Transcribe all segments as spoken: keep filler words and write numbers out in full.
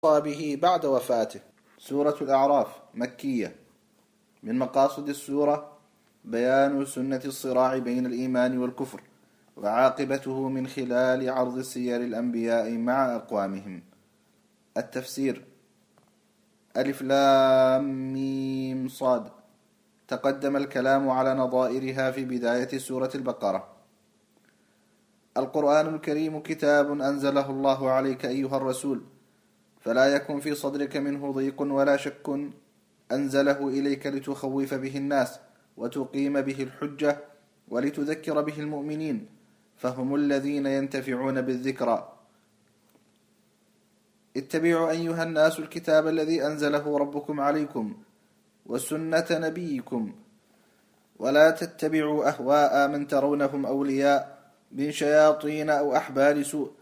به بعد وفاته. سورة الأعراف مكية. من مقاصد السورة بيان سنة الصراع بين الإيمان والكفر وعاقبته من خلال عرض سير الأنبياء مع أقوامهم. التفسير: ألف لام ميم صاد. تقدم الكلام على نظائرها في بداية سورة البقرة. القرآن الكريم كتاب أنزله الله عليك أيها الرسول، فلا يكن في صدرك منه ضيق ولا شك، أنزله إليك لتخوف به الناس وتقيم به الحجة ولتذكر به المؤمنين، فهم الذين ينتفعون بالذكرى. اتبعوا أيها الناس الكتاب الذي أنزله ربكم عليكم وسنة نبيكم، ولا تتبعوا أهواء من ترونهم أولياء من شياطين أو أحبار سوء،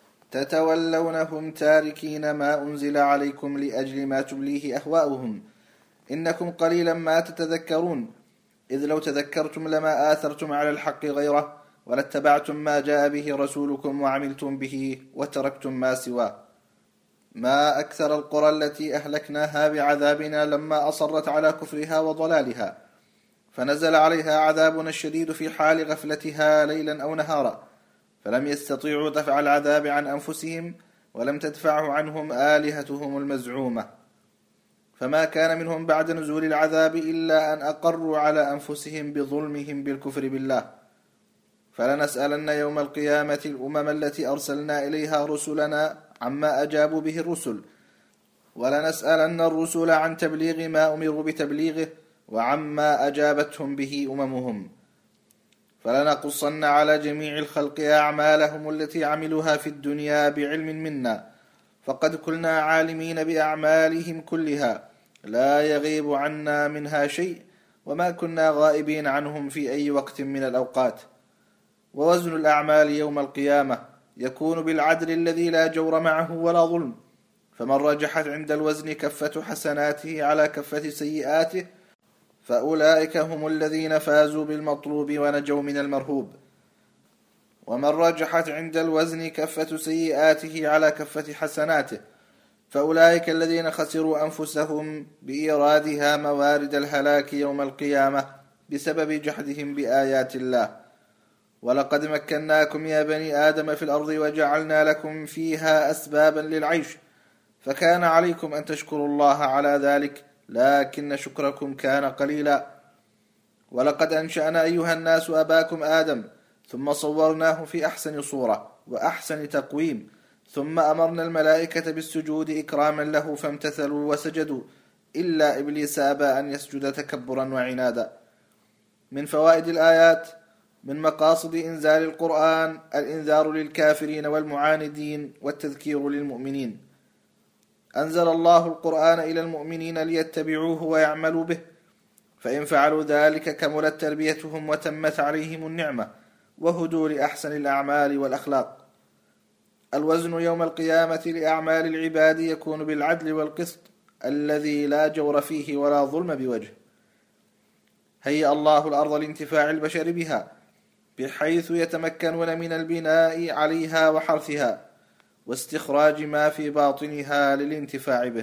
تتولونهم تاركين ما أنزل عليكم لأجل ما تبليه أهواؤهم، إنكم قليلا ما تتذكرون، إذ لو تذكرتم لما آثرتم على الحق غيره ولاتبعتم ما جاء به رسولكم وعملتم به وتركتم ما سواه. ما أكثر القرى التي أهلكناها بعذابنا لما أصرت على كفرها وضلالها، فنزل عليها عذابنا الشديد في حال غفلتها ليلا أو نهارا، فلم يستطيعوا دفع العذاب عن أنفسهم ولم تدفعه عنهم آلهتهم المزعومة، فما كان منهم بعد نزول العذاب إلا أن أقروا على أنفسهم بظلمهم بالكفر بالله. فلنسألن يوم القيامة الأمم التي أرسلنا إليها رسلنا عما أجابوا به الرسل، ولنسألن الرسل عن تبليغ ما أمروا بتبليغه وعما أجابتهم به أممهم، فلنقصن على جميع الخلق أعمالهم التي عملوها في الدنيا بعلم منا، فقد كنا عالمين بأعمالهم كلها لا يغيب عنا منها شيء، وما كنا غائبين عنهم في أي وقت من الأوقات. ووزن الأعمال يوم القيامة يكون بالعدل الذي لا جور معه ولا ظلم، فمن رجحت عند الوزن كفة حسناته على كفة سيئاته فأولئك هم الذين فازوا بالمطلوب ونجوا من المرهوب، ومن رجحت عند الوزن كفة سيئاته على كفة حسناته فأولئك الذين خسروا أنفسهم بإيرادها موارد الهلاك يوم القيامة بسبب جحدهم بآيات الله. ولقد مكناكم يا بني آدم في الأرض وجعلنا لكم فيها أسبابا للعيش، فكان عليكم أن تشكروا الله على ذلك، لكن شكركم كان قليلا. ولقد أنشأنا أيها الناس أباكم آدم، ثم صورناه في أحسن صورة وأحسن تقويم، ثم أمرنا الملائكة بالسجود إكراما له فامتثلوا وسجدوا، إلا إبليس أبى أن يسجد تكبرا وعنادا. من فوائد الآيات: من مقاصد إنزال القرآن الإنذار للكافرين والمعاندين والتذكير للمؤمنين. أنزل الله القرآن إلى المؤمنين ليتبعوه ويعملوا به، فإن فعلوا ذلك كملت تربيتهم وتمت عليهم النعمة وهدوا لأحسن الأعمال والأخلاق. الوزن يوم القيامة لأعمال العباد يكون بالعدل والقسط الذي لا جور فيه ولا ظلم بوجه. هيأ الله الأرض لانتفاع البشر بها، بحيث يتمكنون من البناء عليها وحرثها واستخراج ما في باطنها للانتفاع به.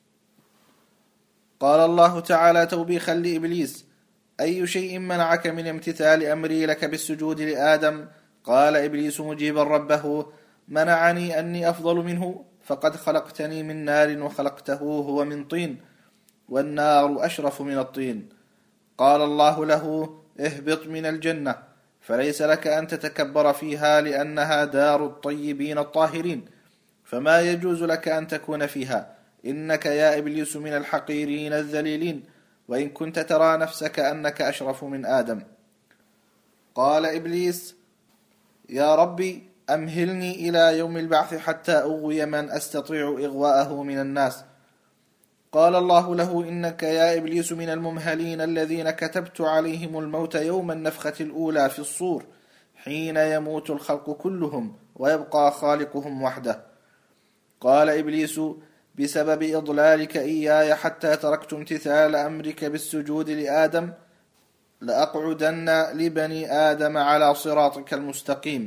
قال الله تعالى توبيخا لإبليس: أي شيء منعك من امتثال أمري لك بالسجود لآدم؟ قال إبليس مجيبا ربه: منعني أني أفضل منه، فقد خلقتني من نار وخلقته هو من طين، والنار أشرف من الطين. قال الله له: اهبط من الجنة، فليس لك أن تتكبر فيها لأنها دار الطيبين الطاهرين، فما يجوز لك أن تكون فيها، إنك يا إبليس من الحقيرين الذليلين، وإن كنت ترى نفسك أنك أشرف من آدم. قال إبليس: يا ربي أمهلني إلى يوم البعث حتى أغوي من أستطيع إغواءه من الناس. قال الله له: إنك يا إبليس من الممهلين الذين كتبت عليهم الموت يوم النفخة الأولى في الصور، حين يموت الخلق كلهم ويبقى خالقهم وحده. قال إبليس: بسبب إضلالك إياي حتى تركت امتثال أمرك بالسجود لآدم لأقعدن لبني آدم على صراطك المستقيم،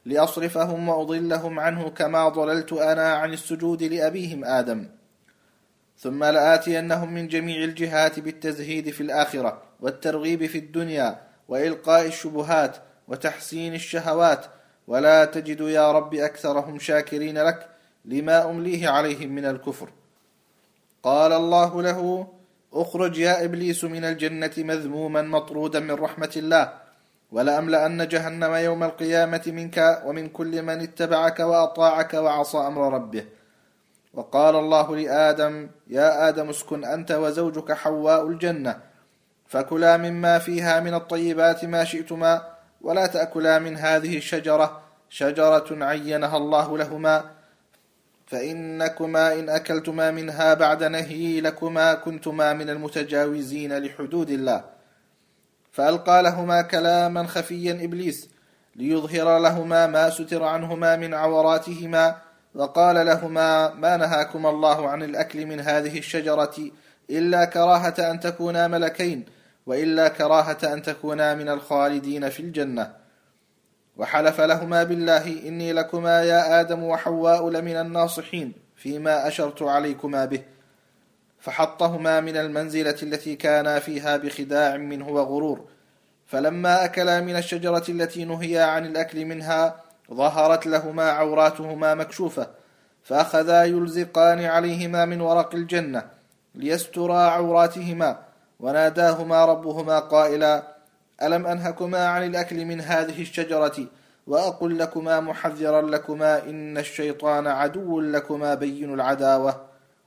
لأصرفهم وأضلهم عنه كما ضللت أنا عن السجود لأبيهم آدم. ثم لآتينهم من جميع الجهات بالتزهيد في الآخرة والترغيب في الدنيا وإلقاء الشبهات وتحسين الشهوات، ولا تجد يا رب أكثرهم شاكرين لك لما أمليه عليهم من الكفر. قال الله له: اخرج يا إبليس من الجنة مذموما مطرودا من رحمة الله، ولأملأن جهنم يوم القيامة منك ومن كل من اتبعك وأطاعك وعصى أمر ربه. وقال الله لآدم: يا آدم اسكن أنت وزوجك حواء الجنة، فكلا مما فيها من الطيبات ما شئتما، ولا تأكلا من هذه الشجرة، شجرة عينها الله لهما، فإنكما إن أكلتما منها بعد نهي لكما كنتما من المتجاوزين لحدود الله. فألقى لهما كلاما خفيا إبليس ليظهر لهما ما ستر عنهما من عوراتهما، وقال لهما: ما نهاكما الله عن الأكل من هذه الشجرة إلا كراهة أن تكونا ملكين، وإلا كراهة أن تكونا من الخالدين في الجنة. وحلف لهما بالله: إني لكما يا آدم وحواء لمن الناصحين فيما أشرت عليكما به. فحطهما من المنزلة التي كانا فيها بخداع منه وغرور. فلما أكلا من الشجرة التي نهيا عن الأكل منها ظهرت لهما عوراتهما مكشوفة، فأخذا يلزقان عليهما من ورق الجنة ليسترا عوراتهما. وناداهما ربهما قائلا: ألم أنهكما عن الأكل من هذه الشجرة وأقل لكما محذرا لكما إن الشيطان عدو لكما بين العداوة.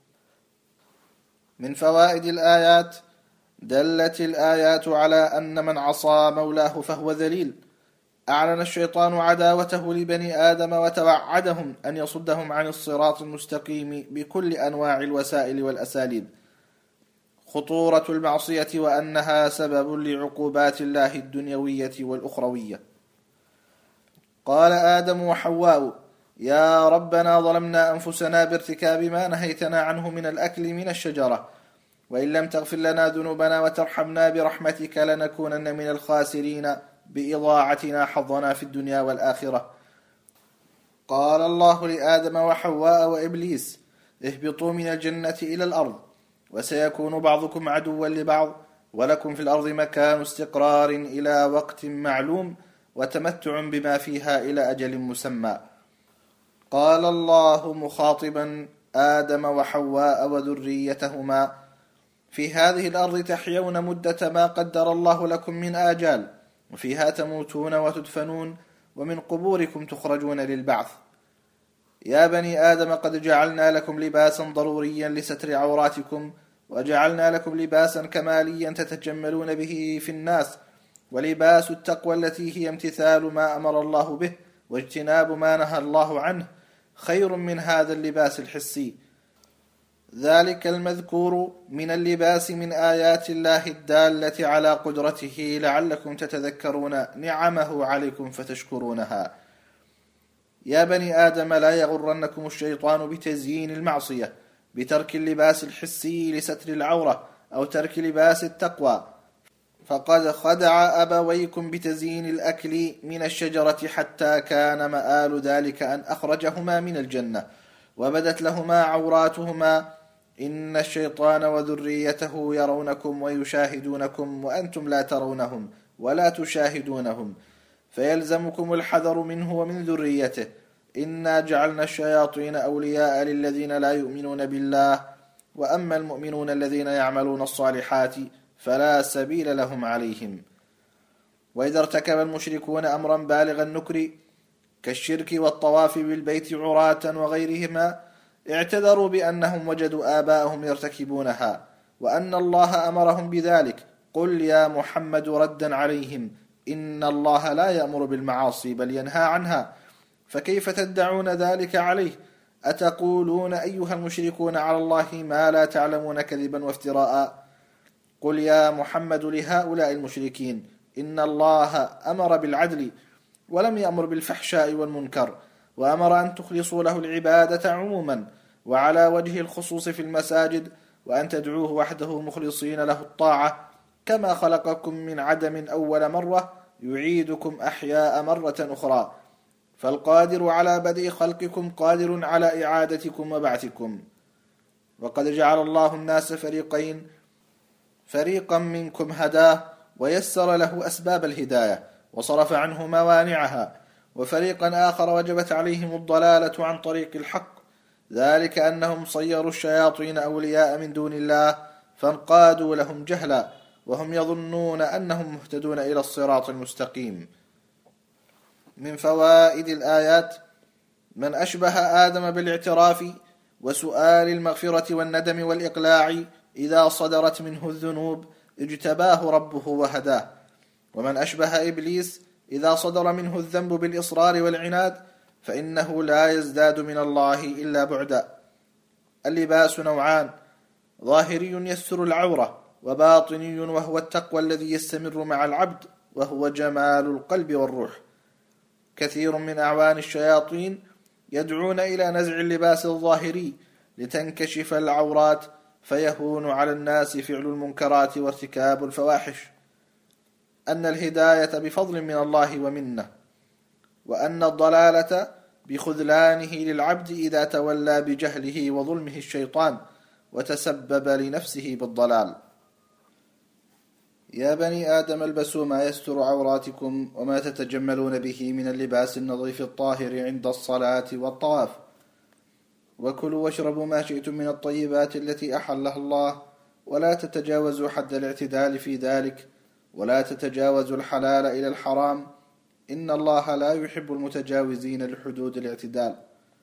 من فوائد الآيات: دلت الآيات على أن من عصى مولاه فهو ذليل. أعلن الشيطان عداوته لبني آدم وتوعدهم أن يصدهم عن الصراط المستقيم بكل أنواع الوسائل والأساليب. خطورة المعصية وأنها سبب لعقوبات الله الدنيوية والأخروية. قال آدم وحواء: يا ربنا ظلمنا أنفسنا بارتكاب ما نهيتنا عنه من الأكل من الشجرة، وإن لم تغفر لنا ذنوبنا وترحمنا برحمتك لنكونن من الخاسرين بإضاعتنا حظنا في الدنيا والآخرة. قال الله لآدم وحواء وإبليس: اهبطوا من الجنة إلى الأرض، وسيكون بعضكم عدوا لبعض، ولكم في الأرض مكان استقرار إلى وقت معلوم، وتمتع بما فيها إلى أجل مسمى. قال الله مخاطبا آدم وحواء وذريتهما: في هذه الأرض تحيون مدة ما قدر الله لكم من آجال، وفيها تموتون وتدفنون، ومن قبوركم تخرجون للبعث. يا بني آدم قد جعلنا لكم لباسا ضروريا لستر عوراتكم، وجعلنا لكم لباسا كماليا تتجملون به في الناس، ولباس التقوى التي هي امتثال ما أمر الله به واجتناب ما نهى الله عنه خير من هذا اللباس الحسي. ذلك المذكور من اللباس من آيات الله الدالة على قدرته لعلكم تتذكرون نعمه عليكم فتشكرونها. يا بني آدم لا يغرنكم الشيطان بتزيين المعصية بترك اللباس الحسي لستر العورة أو ترك لباس التقوى، فقد خدع أبويكم بتزيين الأكل من الشجرة حتى كان مآل ذلك أن أخرجهما من الجنة وبدت لهما عوراتهما. إن الشيطان وذريته يرونكم ويشاهدونكم وأنتم لا ترونهم ولا تشاهدونهم، فيلزمكم الحذر منه ومن ذريته. إنا جعلنا الشياطين أولياء للذين لا يؤمنون بالله، وأما المؤمنون الذين يعملون الصالحات فلا سبيل لهم عليهم. وإذا ارتكب المشركون أمرا بالغ النكر كالشرك والطواف بالبيت عراة وغيرهما اعتذروا بأنهم وجدوا آباءهم يرتكبونها وأن الله أمرهم بذلك. قل يا محمد ردا عليهم: إن الله لا يأمر بالمعاصي بل ينهى عنها، فكيف تدعون ذلك عليه؟ أتقولون أيها المشركون على الله ما لا تعلمون كذبا وافتراء. قل يا محمد لهؤلاء المشركين: إن الله أمر بالعدل ولم يأمر بالفحشاء والمنكر، وأمر أن تخلصوا له العبادة عموما وعلى وجه الخصوص في المساجد، وأن تدعوه وحده مخلصين له الطاعة، كما خلقكم من عدم أول مرة يعيدكم أحياء مرة أخرى. فالقادر على بدء خلقكم قادر على إعادتكم وبعثكم. وقد جعل الله الناس فريقين، فريقا منكم هداه ويسر له أسباب الهداية وصرف عنه موانعها، وفريقا آخر وجبت عليهم الضلالة عن طريق الحق، ذلك أنهم صيروا الشياطين أولياء من دون الله فانقادوا لهم جهلا وهم يظنون أنهم مهتدون إلى الصراط المستقيم. من فوائد الآيات: من أشبه آدم بالاعتراف وسؤال المغفرة والندم والإقلاع إذا صدرت منه الذنوب اجتباه ربه وهداه. ومن أشبه إبليس إذا صدر منه الذنب بالإصرار والعناد فإنه لا يزداد من الله إلا بعدا. اللباس نوعان: ظاهري يستر العورة، وباطني وهو التقوى الذي يستمر مع العبد وهو جمال القلب والروح. كثير من أعوان الشياطين يدعون إلى نزع اللباس الظاهري لتنكشف العورات فيهون على الناس فعل المنكرات وارتكاب الفواحش. أن الهداية بفضل من الله ومنه، وأن الضلالة بخذلانه للعبد إذا تولى بجهله وظلمه الشيطان وتسبب لنفسه بالضلال. يا بني آدم البسوا ما يستر عوراتكم وما تتجملون به من اللباس النظيف الطاهر عند الصلاة والطواف، وكلوا واشربوا ما شئتم من الطيبات التي أحلها الله، ولا تتجاوزوا حد الاعتدال في ذلك، ولا تتجاوزوا الحلال إلى الحرام، إن الله لا يحب المتجاوزين لحدود الاعتدال.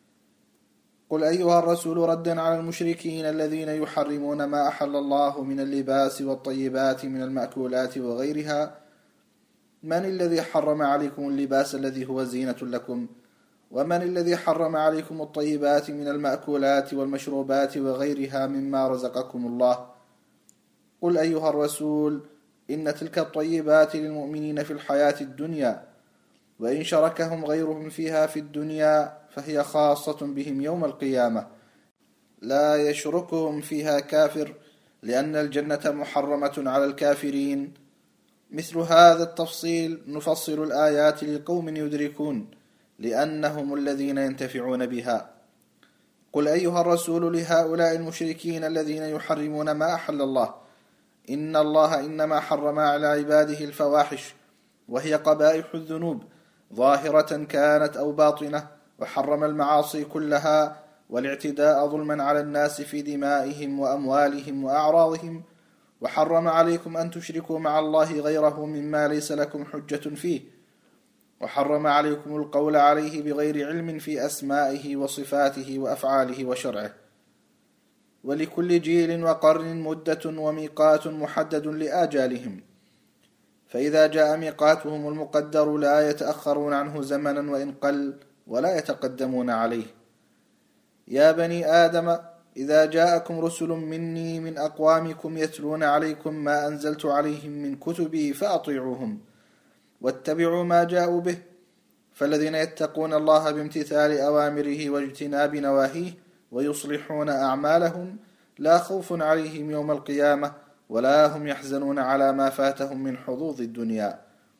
قل أيها الرسول ردا على المشركين الذين يحرمون ما أحل الله من اللباس والطيبات من المأكولات وغيرها: من الذي حرم عليكم اللباس الذي هو زينة لكم؟ ومن الذي حرم عليكم الطيبات من المأكولات والمشروبات وغيرها مما رزقكم الله؟ قل أيها الرسول إن تلك الطيبات للمؤمنين في الحياة الدنيا، وإن شركهم غيرهم فيها في الدنيا فهي خاصة بهم يوم القيامة، لا يشركهم فيها كافر، لأن الجنة محرمة على الكافرين. مثل هذا التفصيل نفصل الآيات لقوم يدركون، لأنهم الذين ينتفعون بها. قل أيها الرسول لهؤلاء المشركين الذين يحرمون ما أحل الله: إن الله إنما حرم على عباده الفواحش، وهي قبائح الذنوب ظاهرة كانت أو باطنة، وحرم المعاصي كلها والاعتداء ظلما على الناس في دمائهم وأموالهم وأعراضهم، وحرم عليكم أن تشركوا مع الله غيره مما ليس لكم حجة فيه، وحرم عليكم القول عليه بغير علم في أسمائه وصفاته وأفعاله وشرعه. ولكل جيل وقرن مدة وميقات محدد لآجالهم، فإذا جاء ميقاتهم المقدر لا يتأخرون عنه زمنا وإن قل، ولا يتقدمون عليه. يا بني آدم إذا جاءكم رسل مني من أقوامكم يتلون عليكم ما أنزلت عليهم من كتبي فأطيعوهم واتبعوا ما جاءوا به، فالذين يتقون الله بامتثال أوامره واجتناب نواهيه ويصلحون أعمالهم لا خوف عليهم يوم القيامة ولا هم يحزنون على ما فاتهم من حظوظ الدنيا.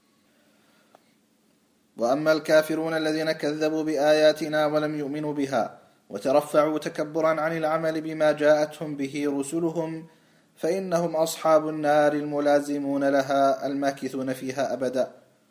وأما الكافرون الذين كذبوا بآياتنا ولم يؤمنوا بها وترفعوا تكبرا عن العمل بما جاءتهم به رسلهم فإنهم أصحاب النار الملازمون لها الماكثون فيها أبدا.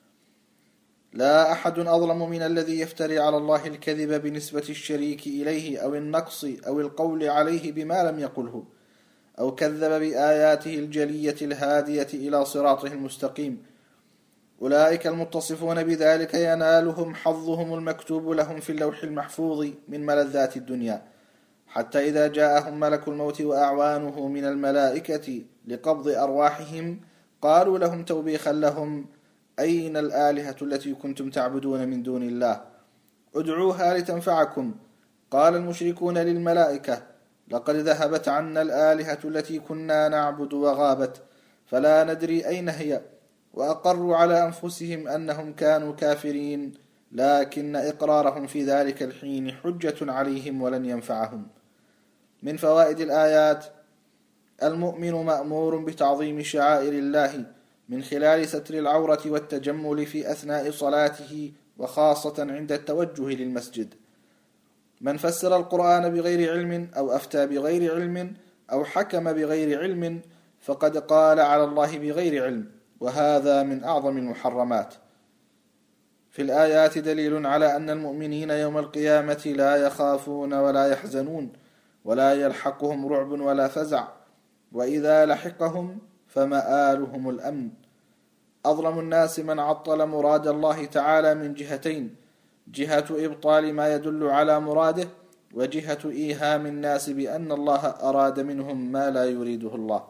لا أحد أظلم من الذي يفتري على الله الكذب بنسبة الشريك إليه أو النقص أو القول عليه بما لم يقله، أو كذب بآياته الجلية الهادية إلى صراطه المستقيم. أولئك المتصفون بذلك ينالهم حظهم المكتوب لهم في اللوح المحفوظ من ملذات الدنيا، حتى إذا جاءهم ملك الموت وأعوانه من الملائكة لقبض أرواحهم قالوا لهم توبيخا لهم: أين الآلهة التي كنتم تعبدون من دون الله؟ ادعوها لتنفعكم. قال المشركون للملائكة: لقد ذهبت عنا الآلهة التي كنا نعبد وغابت، فلا ندري أين هي. وأقروا على أنفسهم أنهم كانوا كافرين، لكن إقرارهم في ذلك الحين حجة عليهم ولن ينفعهم. من فوائد الآيات: المؤمن مأمور بتعظيم شعائر الله من خلال ستر العورة والتجمل في أثناء صلاته وخاصة عند التوجه للمسجد. من فسر القرآن بغير علم أو أفتى بغير علم أو حكم بغير علم فقد قال على الله بغير علم، وهذا من أعظم المحرمات. في الآيات دليل على أن المؤمنين يوم القيامة لا يخافون ولا يحزنون ولا يلحقهم رعب ولا فزع، وإذا لحقهم فمآلهم الأمن. أظلم الناس من عطل مراد الله تعالى من جهتين: جهة إبطال ما يدل على مراده، وجهة إيهام الناس بأن الله أراد منهم ما لا يريده الله.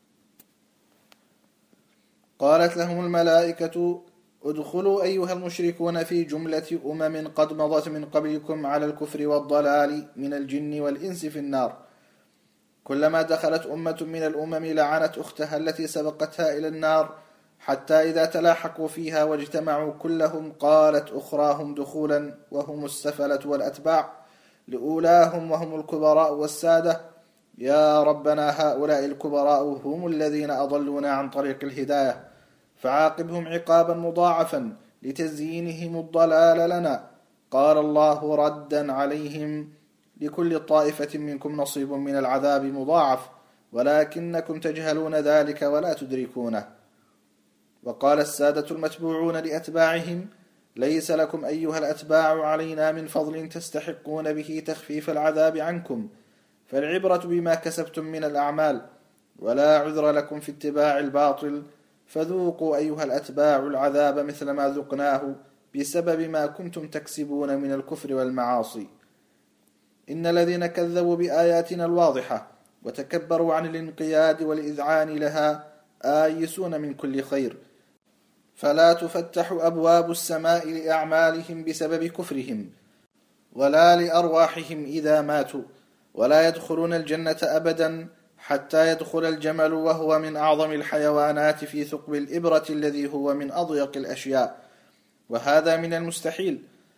قالت لهم الملائكة: ادخلوا أيها المشركون في جملة أمم قد مضت من قبلكم على الكفر والضلال من الجن والإنس في النار. كلما دخلت أمة من الأمم لعنت أختها التي سبقتها إلى النار، حتى إذا تلاحقوا فيها واجتمعوا كلهم قالت أخراهم دخولا وهم السفلة والأتباع لأولاهم وهم الكبراء والسادة: يا ربنا هؤلاء الكبراء هم الذين أضلونا عن طريق الهداية، فعاقبهم عقابا مضاعفا لتزيينهم الضلال لنا. قال الله ردا عليهم: لكل طائفة منكم نصيب من العذاب مضاعف، ولكنكم تجهلون ذلك ولا تدركونه. وقال السادة المتبوعون لأتباعهم: ليس لكم أيها الأتباع علينا من فضل تستحقون به تخفيف العذاب عنكم، فالعبرة بما كسبتم من الأعمال، ولا عذر لكم في اتباع الباطل، فذوقوا أيها الأتباع العذاب مثل ما ذقناه بسبب ما كنتم تكسبون من الكفر والمعاصي. إن الذين كذبوا بآياتنا الواضحة وتكبروا عن الانقياد والإذعان لها آيسون من كل خير، فلا تفتح أبواب السماء لأعمالهم بسبب كفرهم ولا لأرواحهم إذا ماتوا، ولا يدخلون الجنة أبدا حتى يدخل الجمل، وهو من أعظم الحيوانات في ثقب الإبرة الذي هو من أضيق الأشياء، وهذا من المستحيل،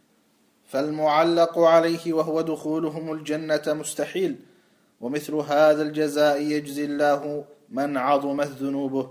فالمعلق عليه وهو دخولهم الجنة مستحيل. ومثل هذا الجزاء يجزي الله من عظمت ذنوبه.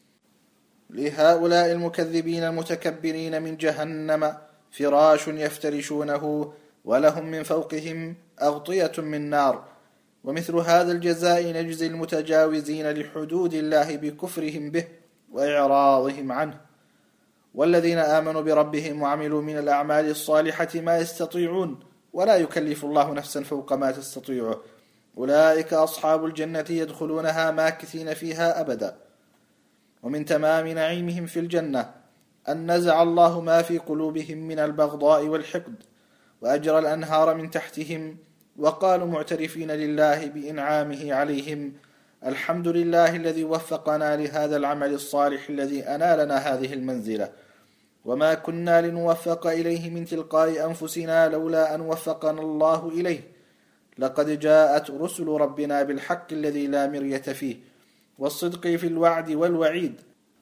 لهؤلاء المكذبين المتكبرين من جهنم فراش يفترشونه، ولهم من فوقهم أغطية من نار. ومثل هذا الجزاء نجزي المتجاوزين لحدود الله بكفرهم به وإعراضهم عنه. والذين آمنوا بربهم وعملوا من الأعمال الصالحة ما يستطيعون، ولا يكلف الله نفسا فوق ما تستطيعه، أولئك أصحاب الجنة يدخلونها ماكثين فيها أبدا. ومن تمام نعيمهم في الجنة أن نزع الله ما في قلوبهم من البغضاء والحقد، وأجرى الأنهار من تحتهم، وقالوا معترفين لله بإنعامه عليهم: الحمد لله الذي وفقنا لهذا العمل الصالح الذي أنالنا هذه المنزلة، وما كنا لنوفق إليه من تلقاء أنفسنا لولا أن وفقنا الله إليه، لقد جاءت رسل ربنا بالحق الذي لا مرية فيه والصدق في الوعد والوعيد.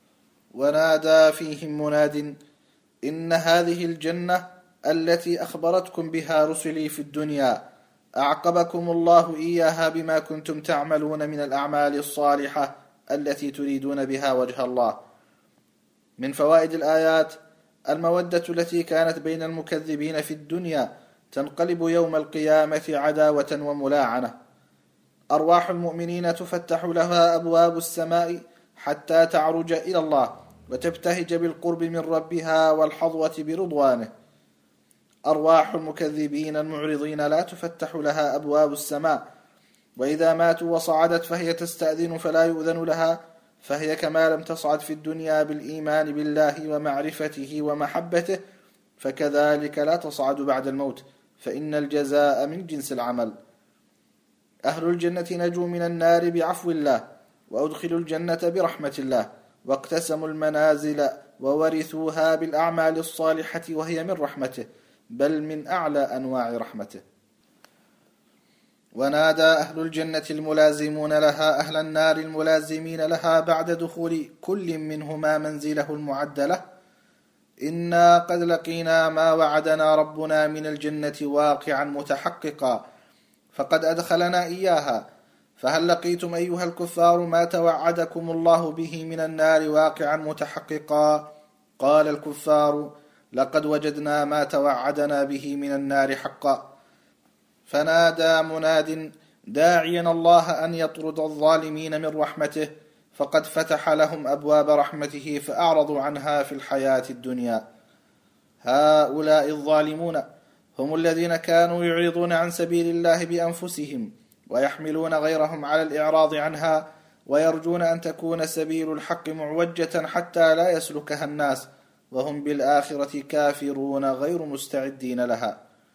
ونادى فيهم مناد: إن هذه الجنة التي أخبرتكم بها رسلي في الدنيا أعقبكم الله إياها بما كنتم تعملون من الأعمال الصالحة التي تريدون بها وجه الله. من فوائد الآيات: المودة التي كانت بين المكذبين في الدنيا تنقلب يوم القيامة عداوة وملاعنة. أرواح المؤمنين تفتح لها أبواب السماء حتى تعرج إلى الله وتبتهج بالقرب من ربها والحظوة برضوانه. أرواح المكذبين المعرضين لا تفتح لها أبواب السماء، وإذا ماتوا وصعدت فهي تستأذن فلا يؤذن لها، فهي كما لم تصعد في الدنيا بالإيمان بالله ومعرفته ومحبته، فكذلك لا تصعد بعد الموت، فإن الجزاء من جنس العمل. أهل الجنة نجوا من النار بعفو الله، وأدخلوا الجنة برحمة الله، واقتسموا المنازل وورثوها بالأعمال الصالحة، وهي من رحمته، بل من أعلى أنواع رحمته. ونادى أهل الجنة الملازمون لها أهل النار الملازمين لها بعد دخول كل منهما منزله المعدلة: إنا قد لقينا ما وعدنا ربنا من الجنة واقعا متحققا، فقد أدخلنا إياها، فهل لقيتم أيها الكفار ما توعدكم الله به من النار واقعا متحققا؟ قال الكفار: لقد وجدنا ما توعدنا به من النار حقا. فنادى مناد داعيا الله أن يطرد الظالمين من رحمته، فقد فتح لهم أبواب رحمته فأعرضوا عنها في الحياة الدنيا. هؤلاء الظالمون هم الذين كانوا يعرضون عن سبيل الله بأنفسهم ويحملون غيرهم على الإعراض عنها، ويرجون أن تكون سبيل الحق معوجة حتى لا يسلكها الناس، وهم بالآخرة كافرون غير مستعدين لها.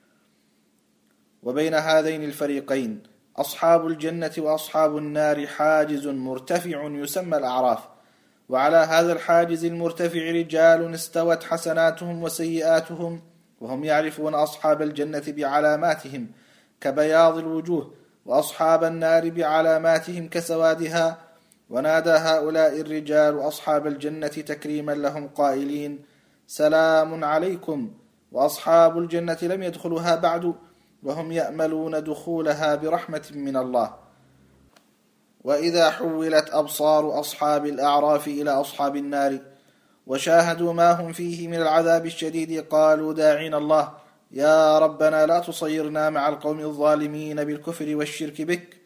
وبين هذين الفريقين أصحاب الجنة وأصحاب النار حاجز مرتفع يسمى الأعراف، وعلى هذا الحاجز المرتفع رجال استوت حسناتهم وسيئاتهم، وهم يعرفون أصحاب الجنة بعلاماتهم كبياض الوجوه، وأصحاب النار بعلاماتهم كسوادها. ونادى هؤلاء الرجال أصحاب الجنة تكريما لهم قائلين سلام عليكم، وأصحاب الجنة لم يدخلها بعد وهم يأملون دخولها برحمة من الله. وإذا حولت أبصار أصحاب الأعراف إلى أصحاب النار وشاهدوا ما هم فيه من العذاب الشديد قالوا داعين الله يا ربنا لا تصيرنا مع القوم الظالمين بالكفر والشرك بك.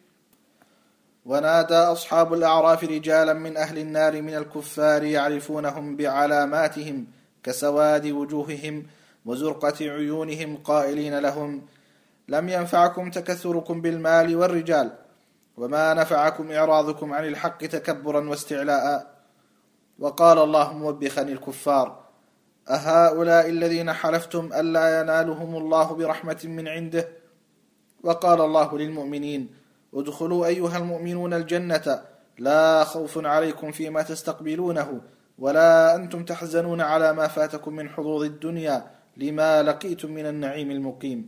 ونادى أصحاب الأعراف رجالا من أهل النار من الكفار يعرفونهم بعلاماتهم كسواد وجوههم وزرقة عيونهم قائلين لهم لم ينفعكم تكثركم بالمال والرجال، وما نفعكم إعراضكم عن الحق تكبرا واستعلاء. وقال الله موبخا الكفار أهؤلاء الذين حلفتم ألا ينالهم الله برحمة من عنده؟ وقال الله للمؤمنين ادخلوا أيها المؤمنون الجنة لا خوف عليكم فيما تستقبلونه ولا أنتم تحزنون على ما فاتكم من حظوظ الدنيا لما لقيتم من النعيم المقيم.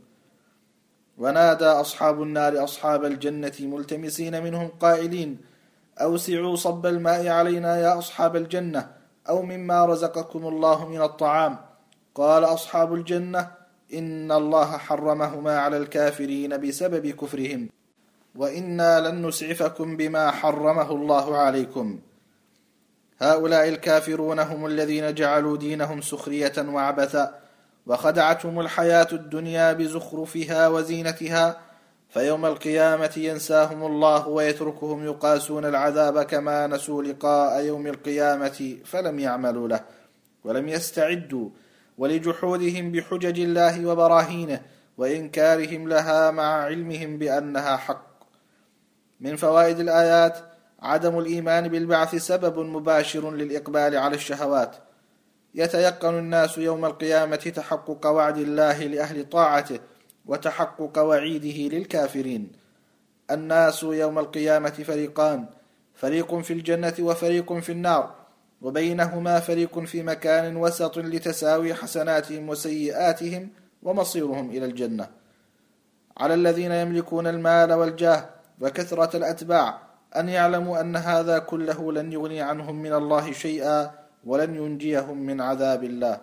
ونادى أصحاب النار أصحاب الجنة ملتمسين منهم قائلين أوسعوا صب الماء علينا يا أصحاب الجنة أو مما رزقكم الله من الطعام. قال أصحاب الجنة إن الله حرمهما على الكافرين بسبب كفرهم، وإنا لن نسعفكم بما حرمه الله عليكم. هؤلاء الكافرون هم الذين جعلوا دينهم سخرية وعبثا، وخدعتهم الحياة الدنيا بزخرفها وزينتها، فيوم القيامة ينساهم الله ويتركهم يقاسون العذاب كما نسوا لقاء يوم القيامة فلم يعملوا له ولم يستعدوا، ولجحودهم بحجج الله وبراهينه وإنكارهم لها مع علمهم بأنها حق. من فوائد الآيات عدم الإيمان بالبعث سبب مباشر للإقبال على الشهوات. يتيقن الناس يوم القيامة تحقق وعد الله لأهل طاعته وتحقق وعيده للكافرين. الناس يوم القيامة فريقان، فريق في الجنة وفريق في النار، وبينهما فريق في مكان وسط لتساوي حسناتهم وسيئاتهم ومصيرهم إلى الجنة. على الذين يملكون المال والجاه وكثرة الأتباع أن يعلموا أن هذا كله لن يغني عنهم من الله شيئا ولن ينجيهم من عذاب الله.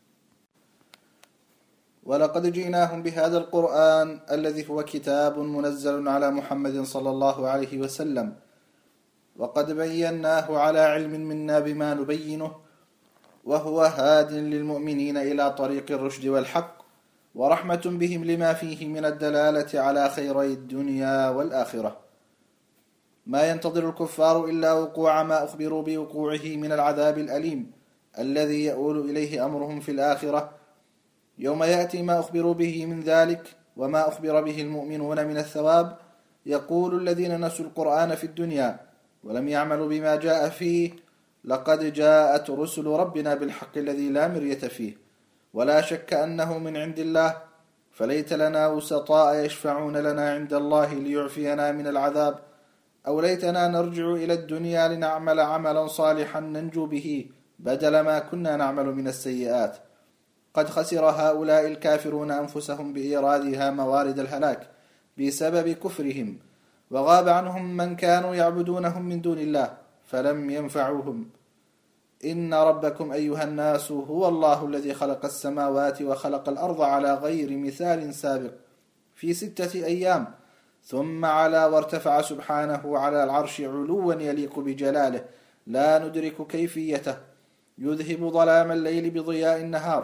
ولقد جئناهم بهذا القرآن الذي هو كتاب منزل على محمد صلى الله عليه وسلم، وقد بيناه على علم منا بما نبينه، وهو هاد للمؤمنين إلى طريق الرشد والحق، ورحمة بهم لما فيه من الدلالة على خيري الدنيا والآخرة. ما ينتظر الكفار إلا وقوع ما أخبروا بوقوعه من العذاب الأليم الذي يؤول إليه أمرهم في الآخرة، يوم يأتي ما أخبروا به من ذلك وما أخبر به المؤمنون من الثواب. يقول الذين نسوا القرآن في الدنيا ولم يعملوا بما جاء فيه لقد جاءت رسل ربنا بالحق الذي لا مرية فيه، ولا شك أنه من عند الله، فليت لنا وسطاء يشفعون لنا عند الله ليعفينا من العذاب، أو ليتنا نرجع إلى الدنيا لنعمل عملا صالحا ننجو به بدل ما كنا نعمل من السيئات. قد خسر هؤلاء الكافرون أنفسهم بإيرادها موارد الهلاك بسبب كفرهم، وغاب عنهم من كانوا يعبدونهم من دون الله فلم ينفعوهم. إن ربكم أيها الناس هو الله الذي خلق السماوات وخلق الأرض على غير مثال سابق في ستة أيام، ثم علا وارتفع سبحانه على العرش علوا يليق بجلاله لا ندرك كيفيته، يذهب ظلام الليل بضياء النهار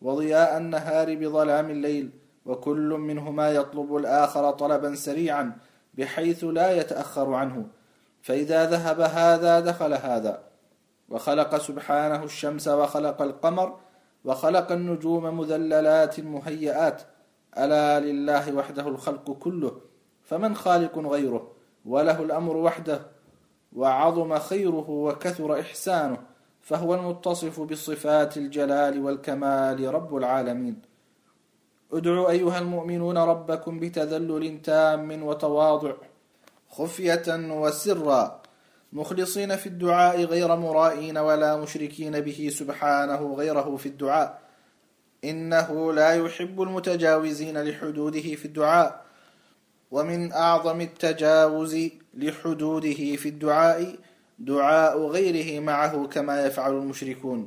وضياء النهار بظلام الليل، وكل منهما يطلب الآخر طلبا سريعا بحيث لا يتأخر عنه، فإذا ذهب هذا دخل هذا. وخلق سبحانه الشمس وخلق القمر وخلق النجوم مذللات مهيئات. ألا لله وحده الخلق كله، فمن خالق غيره؟ وله الأمر وحده، وعظم خيره وكثر إحسانه، فهو المتصف بصفات الجلال والكمال رب العالمين. ادعوا أيها المؤمنون ربكم بتذلل تام وتواضع، خفية وسرا، مخلصين في الدعاء غير مرائين ولا مشركين به سبحانه غيره في الدعاء، إنه لا يحب المتجاوزين لحدوده في الدعاء. ومن أعظم التجاوز لحدوده في الدعاء دعاء غيره معه كما يفعل المشركون.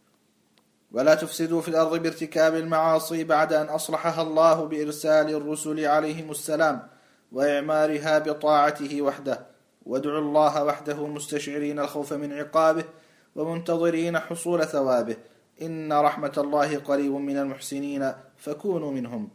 ولا تفسدوا في الأرض بارتكاب المعاصي بعد أن أصلحها الله بإرسال الرسل عليهم السلام وإعمارها بطاعته وحده، وادعوا الله وحده مستشعرين الخوف من عقابه ومنتظرين حصول ثوابه، إن رحمة الله قريب من المحسنين فكونوا منهم.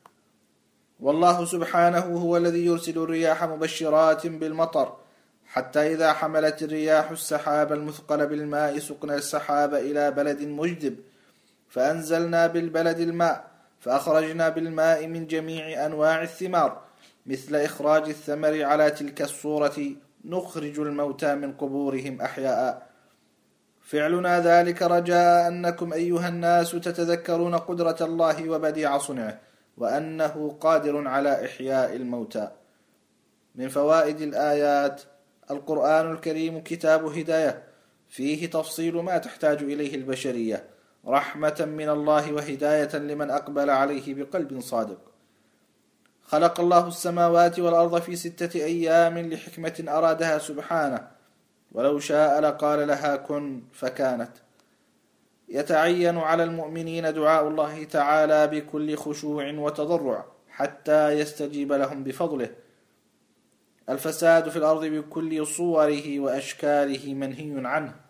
والله سبحانه هو الذي يرسل الرياح مبشرات بالمطر، حتى إذا حملت الرياح السحاب المثقل بالماء سقنا السحاب إلى بلد مجدب، فأنزلنا بالبلد الماء، فأخرجنا بالماء من جميع أنواع الثمار، مثل إخراج الثمر على تلك الصورة نخرج الموتى من قبورهم أحياء. فعلنا ذلك رجاء أنكم أيها الناس تتذكرون قدرة الله وبديع صنعه، وأنه قادر على إحياء الموتى. من فوائد الآيات: القرآن الكريم كتاب هداية، فيه تفصيل ما تحتاج إليه البشرية، رحمة من الله وهداية لمن أقبل عليه بقلب صادق. خلق الله السماوات والأرض في ستة أيام لحكمة أرادها سبحانه، ولو شاء لقال لها كن فكانت. يتعين على المؤمنين دعاء الله تعالى بكل خشوع وتضرع حتى يستجيب لهم بفضله. الفساد في الأرض بكل صوره وأشكاله منهي عنه،